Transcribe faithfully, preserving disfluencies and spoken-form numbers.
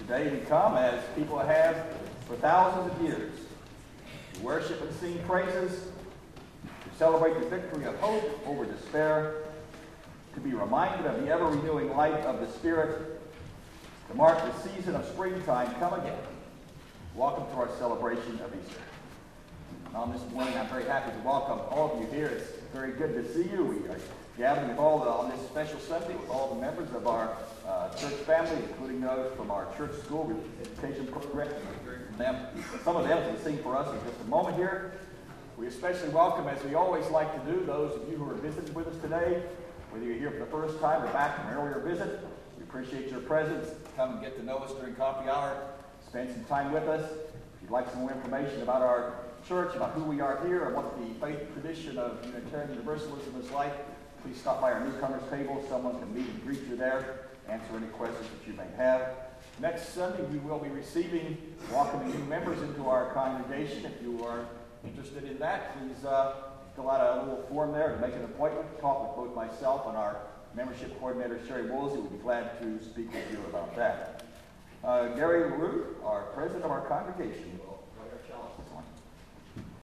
Today we come as people have for thousands of years to worship and sing praises, to celebrate the victory of hope over despair, to be reminded of the ever-renewing life of the Spirit, to mark the season of springtime come again. Welcome to our celebration of Easter. And on this morning, I'm very happy to welcome all of you here. It's very good to see you. We are gathering with all the, on this special Sunday with all the members of our uh, church family, including those from our church school education program. From them. Some of them will sing for us in just a moment here. We especially welcome, as we always like to do, those of you who are visiting with us today, whether you're here for the first time or back from an earlier visit. We appreciate your presence. Come and get to know us during coffee hour. Spend some time with us. If you'd like some more information about our church, about who we are here, and what the faith tradition of Unitarian Universalism is like, please stop by our newcomers table. Someone can meet and greet you there, answer any questions that you may have. Next Sunday, we will be receiving, welcoming new members into our congregation. If you are interested in that, please uh, fill out a little form there to make an appointment. Talk with both myself and our membership coordinator, Sherry Woolsey. We'll be glad to speak with you about that. Uh, Gary LaRue, our president of our congregation,